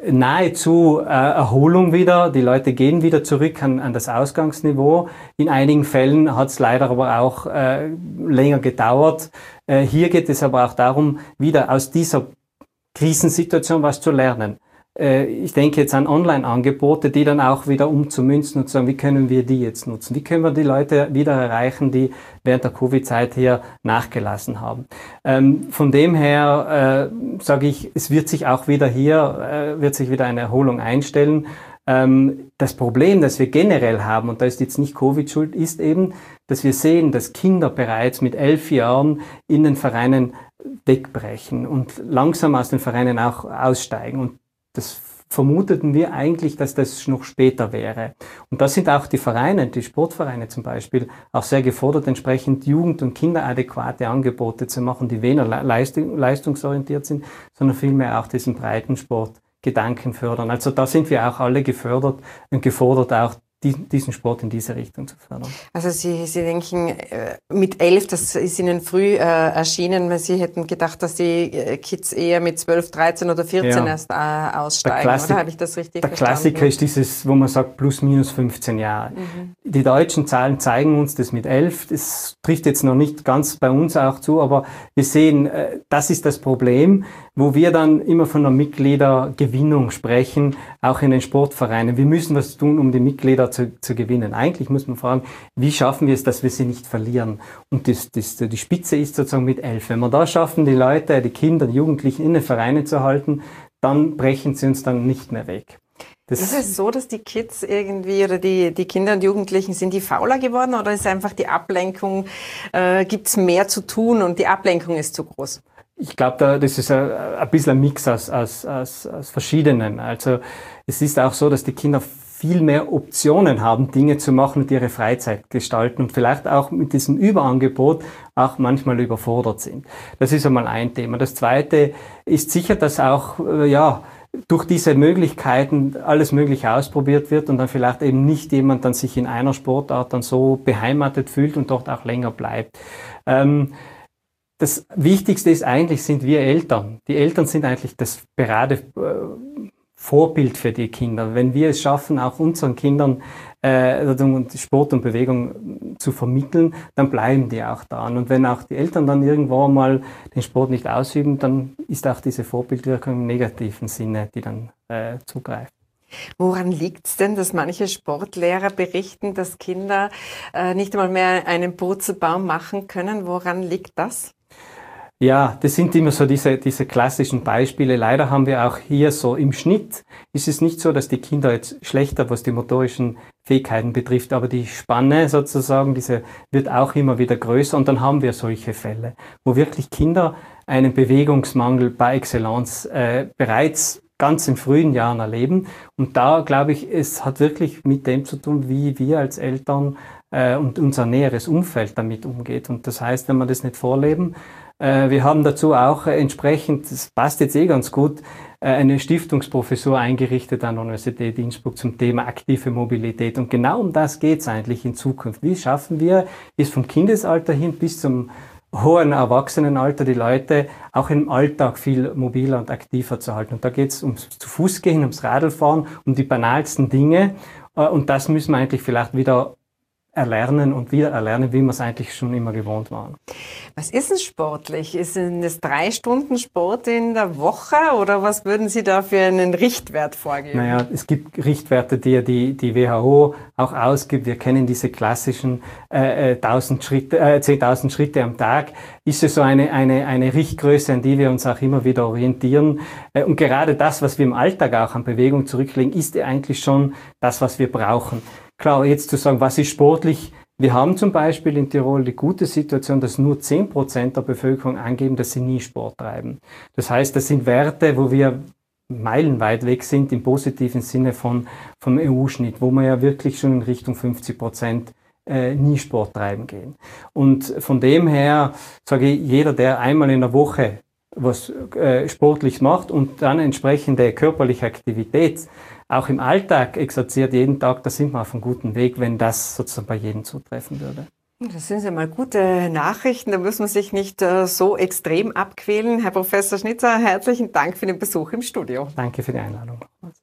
nahezu äh, Erholung wieder. Die Leute gehen wieder zurück an, an das Ausgangsniveau. In einigen Fällen hat es leider aber auch äh, länger gedauert. Äh, hier geht es aber auch darum, wieder aus dieser Krisensituation was zu lernen. Äh, ich denke jetzt an Online-Angebote, die dann auch wieder umzumünzen und zu sagen, wie können wir die jetzt nutzen? Wie können wir die Leute wieder erreichen, die während der Covid-Zeit hier nachgelassen haben? Ähm, von dem her äh, sage ich, es wird sich auch wieder hier, äh, wird sich wieder eine Erholung einstellen. Ähm, das Problem, das wir generell haben, und da ist jetzt nicht Covid schuld, ist eben, dass wir sehen, dass Kinder bereits mit elf Jahren in den Vereinen wegbrechen und langsam aus den Vereinen auch aussteigen. Und das vermuteten wir eigentlich, dass das noch später wäre. Und da sind auch die Vereine, die Sportvereine zum Beispiel, auch sehr gefordert, entsprechend jugend- und kinderadäquate Angebote zu machen, die weniger leistung, leistungsorientiert sind, sondern vielmehr auch diesen Breitensportgedanken fördern. Also da sind wir auch alle gefördert und gefordert, auch diesen Sport in diese Richtung zu fördern. Also Sie, Sie denken, mit elf, das ist Ihnen früh äh, erschienen, weil Sie hätten gedacht, dass die Kids eher mit zwölf, dreizehn oder vierzehn ja. erst äh, aussteigen, Klassik, oder habe ich das richtig der verstanden? Der Klassiker ist dieses, wo man sagt, plus minus fünfzehn Jahre. Mhm. Die deutschen Zahlen zeigen uns das mit elf. Das trifft jetzt noch nicht ganz bei uns auch zu, aber wir sehen, äh, das ist das Problem, wo wir dann immer von der Mitgliedergewinnung sprechen, auch in den Sportvereinen. Wir müssen was tun, um die Mitglieder zu, zu gewinnen. Eigentlich muss man fragen, wie schaffen wir es, dass wir sie nicht verlieren? Und das, das, die Spitze ist sozusagen mit elf. Wenn wir da schaffen, die Leute, die Kinder, die Jugendlichen in den Vereinen zu halten, dann brechen sie uns dann nicht mehr weg. Das ist es so, dass die Kids irgendwie oder die, die Kinder und Jugendlichen, sind die fauler geworden oder ist einfach die Ablenkung, äh, gibt es mehr zu tun und die Ablenkung ist zu groß? Ich glaube, da, das ist ein, ein bisschen ein Mix aus, aus, aus, aus verschiedenen. Also es ist auch so, dass die Kinder viel mehr Optionen haben, Dinge zu machen und ihre Freizeit gestalten und vielleicht auch mit diesem Überangebot auch manchmal überfordert sind. Das ist einmal ein Thema. Das Zweite ist sicher, dass auch, äh, ja, durch diese Möglichkeiten alles Mögliche ausprobiert wird und dann vielleicht eben nicht jemand dann sich in einer Sportart dann so beheimatet fühlt und dort auch länger bleibt. Ähm, das Wichtigste ist eigentlich, sind wir Eltern. Die Eltern sind eigentlich das Parade äh, Vorbild für die Kinder. Wenn wir es schaffen, auch unseren Kindern äh, Sport und Bewegung zu vermitteln, dann bleiben die auch dran. Und wenn auch die Eltern dann irgendwo mal den Sport nicht ausüben, dann ist auch diese Vorbildwirkung im negativen Sinne, die dann äh, zugreift. Woran liegt es denn, dass manche Sportlehrer berichten, dass Kinder äh, nicht einmal mehr einen Purzelbaum machen können? Woran liegt das? Ja, das sind immer so diese, diese klassischen Beispiele. Leider haben wir auch hier so im Schnitt, ist es nicht so, dass die Kinder jetzt schlechter, was die motorischen Fähigkeiten betrifft, aber die Spanne sozusagen, diese wird auch immer wieder größer und dann haben wir solche Fälle, wo wirklich Kinder einen Bewegungsmangel par excellence äh, bereits ganz in frühen Jahren erleben. Und da glaube ich, es hat wirklich mit dem zu tun, wie wir als Eltern äh, und unser näheres Umfeld damit umgeht. Und das heißt, wenn wir das nicht vorleben, äh, wir haben dazu auch äh, entsprechend, das passt jetzt eh ganz gut, äh, eine Stiftungsprofessur eingerichtet an der Universität Innsbruck zum Thema aktive Mobilität. Und genau um das geht es eigentlich in Zukunft. Wie schaffen wir es vom Kindesalter hin bis zum hohen Erwachsenenalter, die Leute auch im Alltag viel mobiler und aktiver zu halten. Und da geht es ums zu Fuß gehen, ums Radlfahren, um die banalsten Dinge. Und das müssen wir eigentlich vielleicht wieder erlernen und wieder erlernen, wie wir es eigentlich schon immer gewohnt waren. Was ist denn sportlich? Ist es drei Stunden Sport in der Woche oder was würden Sie da für einen Richtwert vorgeben? Naja, es gibt Richtwerte, die ja die, die W H O auch ausgibt. Wir kennen diese klassischen äh, tausend Schritte, äh, zehntausend Schritte am Tag. Ist es so eine, eine, eine Richtgröße, an die wir uns auch immer wieder orientieren. Äh, und gerade das, was wir im Alltag auch an Bewegung zurücklegen, ist ja eigentlich schon das, was wir brauchen. Klar, jetzt zu sagen, was ist sportlich? Wir haben zum Beispiel in Tirol die gute Situation, dass nur zehn Prozent der Bevölkerung angeben, dass sie nie Sport treiben. Das heißt, das sind Werte, wo wir meilenweit weg sind im positiven Sinne von, vom E U-Schnitt, wo wir ja wirklich schon in Richtung fünfzig Prozent äh, nie Sport treiben gehen. Und von dem her sage ich, jeder, der einmal in der Woche was äh, Sportliches macht und dann entsprechende körperliche Aktivität auch im Alltag exerziert jeden Tag, da sind wir auf einem guten Weg, wenn das sozusagen bei jedem zutreffen würde. Das sind ja mal gute Nachrichten, da muss man sich nicht äh, so extrem abquälen. Herr Professor Schnitzer, herzlichen Dank für den Besuch im Studio. Danke für die Einladung.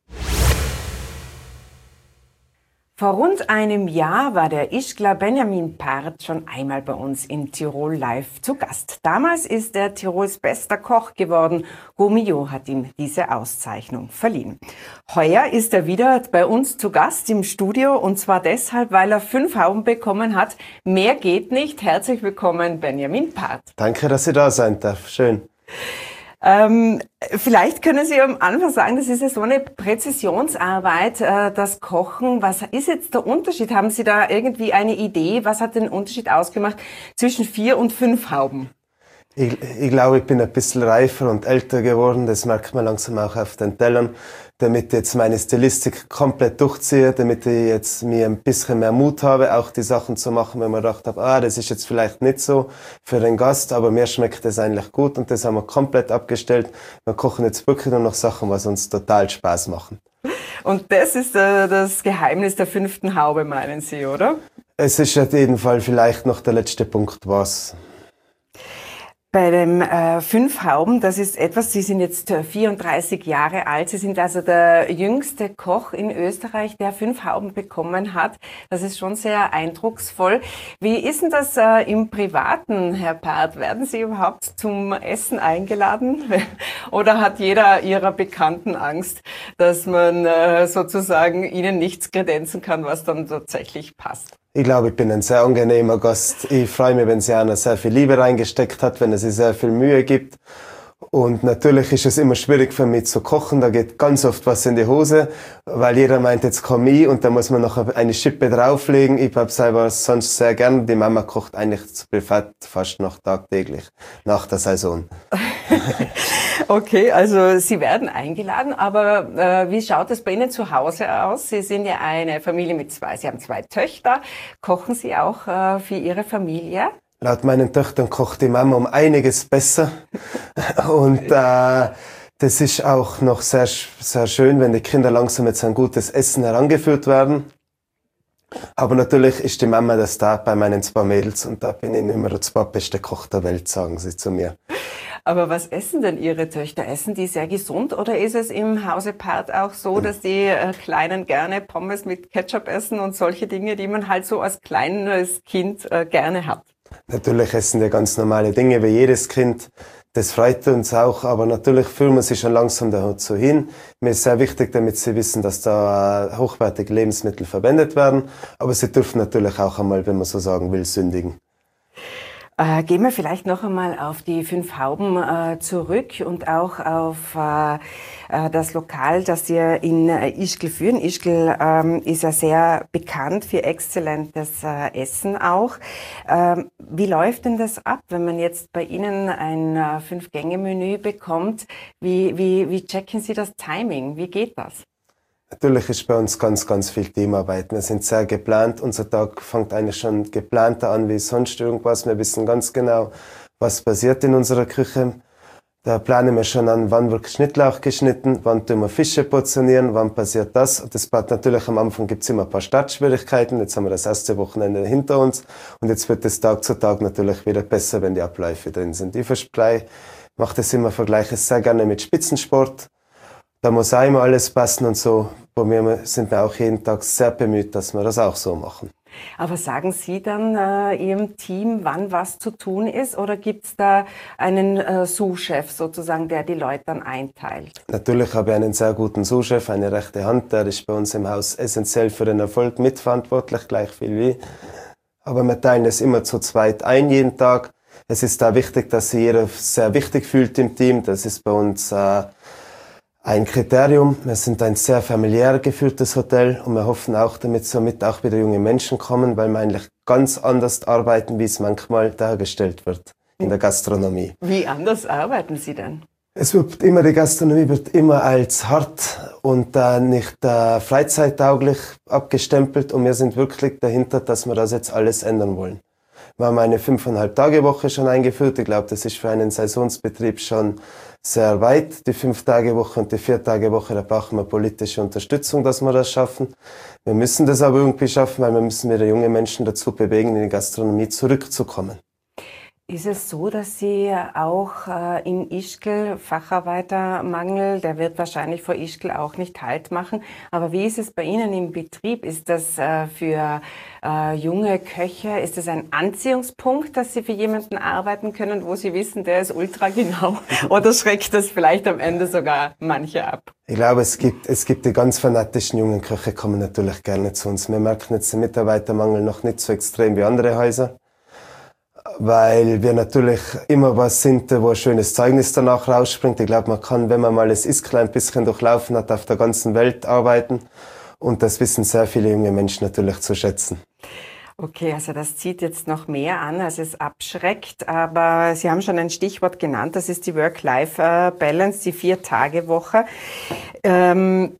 Vor rund einem Jahr war der Ischgler Benjamin Part schon einmal bei uns in Tirol Live zu Gast. Damals ist er Tirols bester Koch geworden. Gomio hat ihm diese Auszeichnung verliehen. Heuer ist er wieder bei uns zu Gast im Studio und zwar deshalb, weil er fünf Hauben bekommen hat. Mehr geht nicht. Herzlich willkommen, Benjamin Part. Danke, dass Sie da sein darf. Schön. Ähm, vielleicht können Sie am Anfang sagen, das ist ja so eine Präzisionsarbeit, äh, das Kochen. Was ist jetzt der Unterschied? Haben Sie da irgendwie eine Idee? Was hat den Unterschied ausgemacht zwischen vier und fünf Hauben? Ich, ich glaube, ich bin ein bisschen reifer und älter geworden. Das merkt man langsam auch auf den Tellern. Damit ich jetzt meine Stilistik komplett durchziehe, damit ich jetzt mir ein bisschen mehr Mut habe, auch die Sachen zu machen, wenn man gedacht habe, ah, das ist jetzt vielleicht nicht so für den Gast, aber mir schmeckt das eigentlich gut und das haben wir komplett abgestellt. Wir kochen jetzt wirklich nur noch Sachen, was uns total Spaß machen. Und das ist äh, das Geheimnis der fünften Haube, meinen Sie, oder? Es ist auf jeden Fall vielleicht noch der letzte Punkt, was... Bei dem äh, fünf Hauben, das ist etwas, Sie sind jetzt äh, vierunddreißig Jahre alt. Sie sind also der jüngste Koch in Österreich, der fünf Hauben bekommen hat. Das ist schon sehr eindrucksvoll. Wie ist denn das äh, im Privaten, Herr Part? Werden Sie überhaupt zum Essen eingeladen? Oder hat jeder Ihrer Bekannten Angst, dass man äh, sozusagen Ihnen nichts kredenzen kann, was dann tatsächlich passt? Ich glaube, ich bin ein sehr angenehmer Gast. Ich freue mich, wenn sie einer sehr viel Liebe reingesteckt hat, wenn er sich sehr viel Mühe gibt. Und natürlich ist es immer schwierig für mich zu kochen, da geht ganz oft was in die Hose, weil jeder meint, jetzt komm ich und da muss man noch eine Schippe drauflegen. Ich habe selber sonst sehr gern, die Mama kocht eigentlich zu privat fast noch tagtäglich nach der Saison. Okay, also Sie werden eingeladen, aber äh, wie schaut es bei Ihnen zu Hause aus? Sie sind ja eine Familie mit zwei, Sie haben zwei Töchter. Kochen Sie auch äh, für Ihre Familie? Laut meinen Töchtern kocht die Mama um einiges besser. Und äh, das ist auch noch sehr, sehr schön, wenn die Kinder langsam jetzt an gutes Essen herangeführt werden. Aber natürlich ist die Mama der Star bei meinen zwei Mädels und da bin ich immer der zweitbeste Koch der Welt, sagen sie zu mir. Aber was essen denn Ihre Töchter? Essen die sehr gesund oder ist es im Hause Part auch so, dass die äh, Kleinen gerne Pommes mit Ketchup essen und solche Dinge, die man halt so als kleines Kind äh, gerne hat? Natürlich essen wir ganz normale Dinge wie jedes Kind. Das freut uns auch, aber natürlich fühlen wir sich schon langsam dazu hin. Mir ist sehr wichtig, damit sie wissen, dass da hochwertige Lebensmittel verwendet werden. Aber sie dürfen natürlich auch einmal, wenn man so sagen will, sündigen. Äh, gehen wir vielleicht noch einmal auf die fünf Hauben äh, zurück und auch auf äh, äh, das Lokal, das Sie in äh, Ischgl führen. Ischgl ähm, ist ja sehr bekannt für exzellentes äh, Essen auch. Ähm, wie läuft denn das ab, wenn man jetzt bei Ihnen ein äh, Fünf-Gänge-Menü bekommt? Wie, wie, wie checken Sie das Timing? Wie geht das? Natürlich ist bei uns ganz, ganz viel Teamarbeit. Wir sind sehr geplant. Unser Tag fängt eigentlich schon geplanter an wie sonst irgendwas. Wir wissen ganz genau, was passiert in unserer Küche. Da planen wir schon an, wann wird Schnittlauch geschnitten, wann tun wir Fische portionieren, wann passiert das. Und das hat natürlich am Anfang gibt's immer ein paar Startschwierigkeiten. Jetzt haben wir das erste Wochenende hinter uns. Und jetzt wird es Tag zu Tag natürlich wieder besser, wenn die Abläufe drin sind. Ich verspreche, mache das immer, vergleiche es sehr gerne mit Spitzensport. Da muss auch immer alles passen und so. Bei mir sind wir auch jeden Tag sehr bemüht, dass wir das auch so machen. Aber sagen Sie dann äh, Ihrem Team, wann was zu tun ist? Oder gibt es da einen äh, Sous-Chef sozusagen, der die Leute dann einteilt? Natürlich habe ich einen sehr guten Sous-Chef, eine rechte Hand. Der ist bei uns im Haus essentiell für den Erfolg mitverantwortlich, gleich viel wie. Aber wir teilen es immer zu zweit ein, jeden Tag. Es ist da wichtig, dass sich jeder sehr wichtig fühlt im Team. Das ist bei uns äh, ein Kriterium. Wir sind ein sehr familiär geführtes Hotel und wir hoffen auch, damit somit auch wieder junge Menschen kommen, weil wir eigentlich ganz anders arbeiten, wie es manchmal dargestellt wird in der Gastronomie. Wie anders arbeiten Sie denn? Es wird immer, die Gastronomie wird immer als hart und äh, nicht äh, freizeittauglich abgestempelt und wir sind wirklich dahinter, dass wir das jetzt alles ändern wollen. Wir haben eine fünfeinhalb Tage Woche schon eingeführt. Ich glaube, das ist für einen Saisonsbetrieb schon sehr weit. Die fünf Tage Woche und die vier Tage Woche, da brauchen wir politische Unterstützung, dass wir das schaffen. Wir müssen das aber irgendwie schaffen, weil wir müssen wieder junge Menschen dazu bewegen, in die Gastronomie zurückzukommen. Ist es so, dass Sie auch äh, in Ischgl Facharbeitermangel, der wird wahrscheinlich vor Ischgl auch nicht Halt machen, aber wie ist es bei Ihnen im Betrieb? Ist das äh, für äh, junge Köche, ist das ein Anziehungspunkt, dass Sie für jemanden arbeiten können, wo Sie wissen, der ist ultra genau, oder schreckt das vielleicht am Ende sogar manche ab? Ich glaube, es gibt, es gibt die ganz fanatischen jungen Köche, kommen natürlich gerne zu uns. Wir merken jetzt den Mitarbeitermangel noch nicht so extrem wie andere Häuser, weil wir natürlich immer was sind, wo ein schönes Zeugnis danach rausspringt. Ich glaube, man kann, wenn man mal das Ischgl ein bisschen durchlaufen hat, auf der ganzen Welt arbeiten. Und das wissen sehr viele junge Menschen natürlich zu schätzen. Okay, also das zieht jetzt noch mehr an, als es abschreckt. Aber Sie haben schon ein Stichwort genannt, das ist die Work-Life-Balance, die Vier-Tage-Woche. Ähm,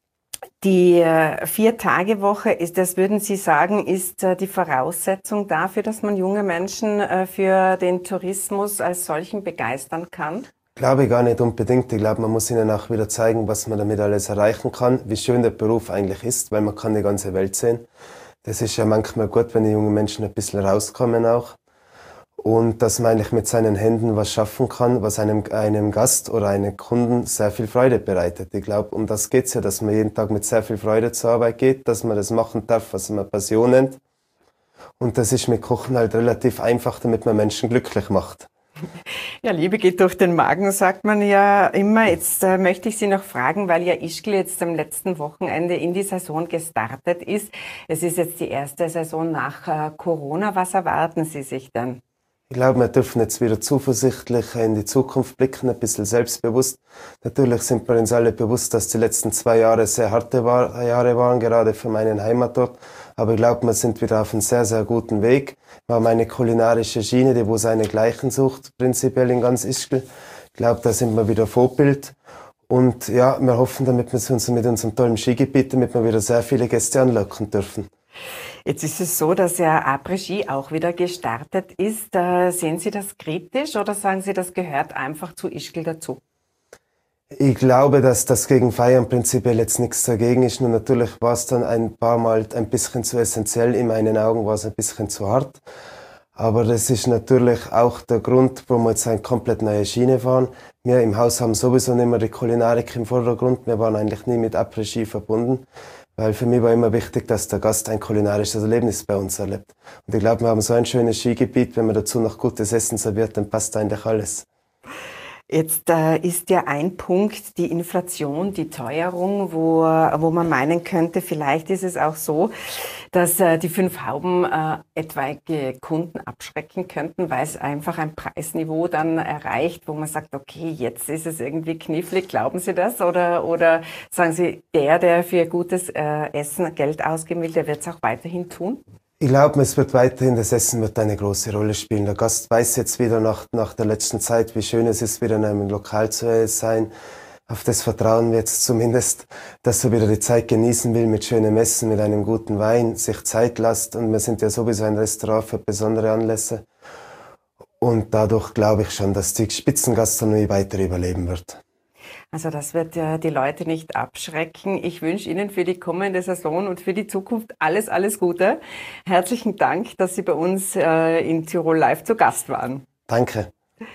Die äh, Vier-Tage-Woche, ist, das würden Sie sagen, ist äh, die Voraussetzung dafür, dass man junge Menschen äh, für den Tourismus als solchen begeistern kann? Glaube ich gar nicht unbedingt. Ich glaube, man muss ihnen auch wieder zeigen, was man damit alles erreichen kann, wie schön der Beruf eigentlich ist, weil man kann die ganze Welt sehen. Das ist ja manchmal gut, wenn die jungen Menschen ein bisschen rauskommen auch. Und dass man eigentlich mit seinen Händen was schaffen kann, was einem, einem Gast oder einem Kunden sehr viel Freude bereitet. Ich glaube, um das geht's ja, dass man jeden Tag mit sehr viel Freude zur Arbeit geht, dass man das machen darf, was man Passion nennt. Und das ist mit Kochen halt relativ einfach, damit man Menschen glücklich macht. Ja, Liebe geht durch den Magen, sagt man ja immer. Jetzt äh, möchte ich Sie noch fragen, weil ja Ischgl jetzt am letzten Wochenende in die Saison gestartet ist. Es ist jetzt die erste Saison nach äh, Corona. Was erwarten Sie sich denn? Ich glaube, wir dürfen jetzt wieder zuversichtlich in die Zukunft blicken, ein bisschen selbstbewusst. Natürlich sind wir uns alle bewusst, dass die letzten zwei Jahre sehr harte Jahre waren, gerade für meinen Heimatort. Aber ich glaube, wir sind wieder auf einem sehr, sehr guten Weg. Wir haben eine kulinarische Schiene, die wo seinesgleichen sucht, prinzipiell in ganz Ischgl. Ich glaube, da sind wir wieder Vorbild. Und ja, wir hoffen, damit wir uns mit unserem tollen Skigebiet, damit wir wieder sehr viele Gäste anlocken dürfen. Jetzt ist es so, dass ja Après-Ski auch wieder gestartet ist. Äh, sehen Sie das kritisch oder sagen Sie, das gehört einfach zu Ischgl dazu? Ich glaube, dass das gegen Feiern prinzipiell jetzt nichts dagegen ist. Nur natürlich war es dann ein paar Mal ein bisschen zu essentiell. In meinen Augen war es ein bisschen zu hart. Aber das ist natürlich auch der Grund, warum wir jetzt eine komplett neue Schiene fahren. Wir im Haus haben sowieso nicht mehr die Kulinarik im Vordergrund. Wir waren eigentlich nie mit Après-Ski verbunden. Weil für mich war immer wichtig, dass der Gast ein kulinarisches Erlebnis bei uns erlebt. Und ich glaube, wir haben so ein schönes Skigebiet, wenn man dazu noch gutes Essen serviert, dann passt eigentlich alles. Jetzt äh, ist ja ein Punkt die Inflation, die Teuerung, wo, wo man meinen könnte, vielleicht ist es auch so, dass äh, die fünf Hauben äh, etwaige Kunden abschrecken könnten, weil es einfach ein Preisniveau dann erreicht, wo man sagt, okay, jetzt ist es irgendwie knifflig. Glauben Sie das? Oder, oder sagen Sie, der, der für gutes äh, Essen Geld ausgeben will, der wird es auch weiterhin tun? Ich glaube, es wird weiterhin, das Essen wird eine große Rolle spielen. Der Gast weiß jetzt wieder nach, nach der letzten Zeit, wie schön es ist, wieder in einem Lokal zu sein. Auf das vertrauen wir jetzt zumindest, dass er wieder die Zeit genießen will mit schönem Essen, mit einem guten Wein, sich Zeit lässt. Und wir sind ja sowieso ein Restaurant für besondere Anlässe. Und dadurch glaube ich schon, dass die Spitzengastronomie weiter überleben wird. Also das wird ja die Leute nicht abschrecken. Ich wünsche Ihnen für die kommende Saison und für die Zukunft alles, alles Gute. Herzlichen Dank, dass Sie bei uns äh, in Tirol Live zu Gast waren. Danke.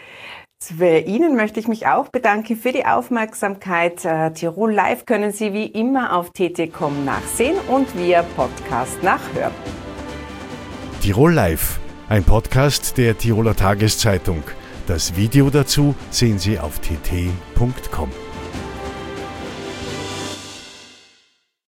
Bei Ihnen möchte ich mich auch bedanken für die Aufmerksamkeit. Äh, Tirol Live können Sie wie immer auf t t punkt com nachsehen und via Podcast nachhören. Tirol Live, ein Podcast der Tiroler Tageszeitung. Das Video dazu sehen Sie auf t t punkt com.